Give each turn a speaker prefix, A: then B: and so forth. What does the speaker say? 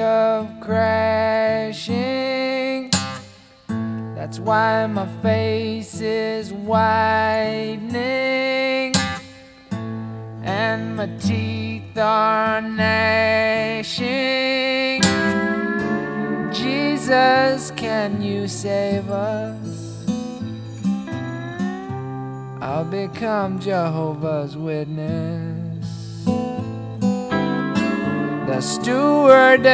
A: of crashing. That's why my face is whitening and my teeth are gnashing. Jesus, can you save us? I'll become Jehovah's Witness. The steward